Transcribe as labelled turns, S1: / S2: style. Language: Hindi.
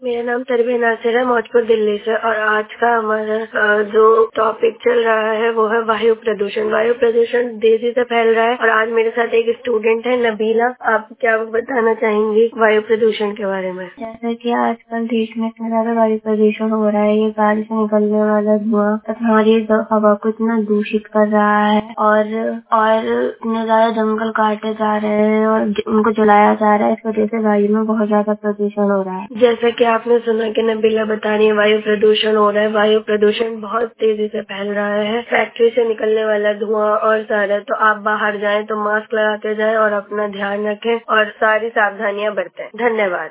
S1: मेरा नाम तरबीह नासिर है, मौजपुर दिल्ली से। और आज का हमारा जो टॉपिक चल रहा है वो है वायु प्रदूषण। वायु प्रदूषण तेजी से फैल रहा है और आज मेरे साथ एक स्टूडेंट है नबीला। आप क्या बताना चाहेंगी वायु प्रदूषण के बारे में?
S2: जैसे कि आजकल देश में इतना ज्यादा वायु प्रदूषण हो रहा है, ये गाड़ी से निकलने वाला धुआं तथा हमारी हवा को इतना दूषित कर रहा है और इतने ज्यादा जंगल काटे जा रहे हैं और उनको जलाया जा रहा है। इस वजह से वायु में बहुत ज्यादा प्रदूषण हो रहा है।
S1: जैसा कि आपने सुना कि नबीला बता रही है वायु प्रदूषण हो रहा है। वायु प्रदूषण बहुत तेजी से फैल रहा है, फैक्ट्री से निकलने वाला धुआं और सारा। तो आप बाहर जाएं तो मास्क लगा के जाएं और अपना ध्यान रखें और सारी सावधानियां बरतें। धन्यवाद।